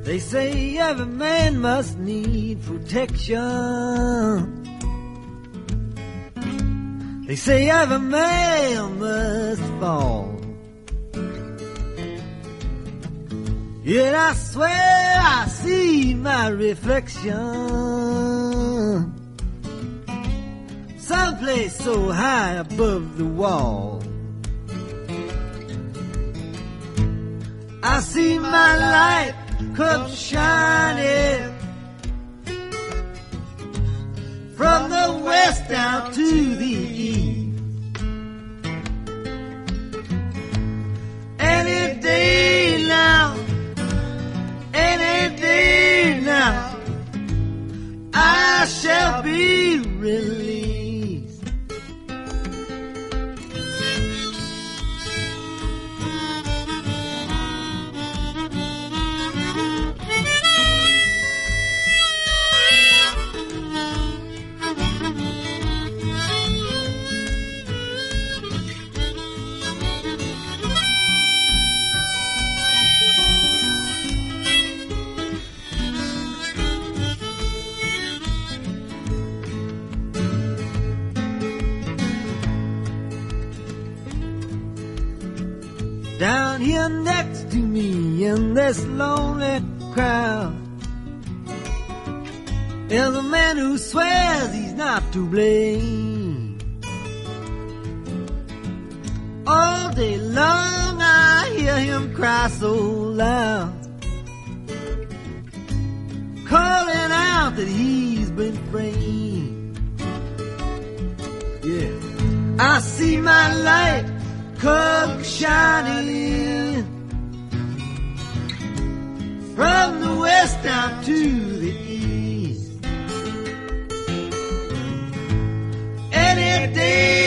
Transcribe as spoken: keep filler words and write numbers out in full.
They say every man must need protection. They say every man must fall. Yet I swear I see my reflection someplace so high above the wall. I see my light come shining from the west down to the east. Any day now, any day now, I shall be released. Down here next to me in this lonely crowd is a man who swears he's not to blame. All day long I hear him cry so loud, calling out that he's been framed. Yeah, I see my light come shining from the west down to the east. Any day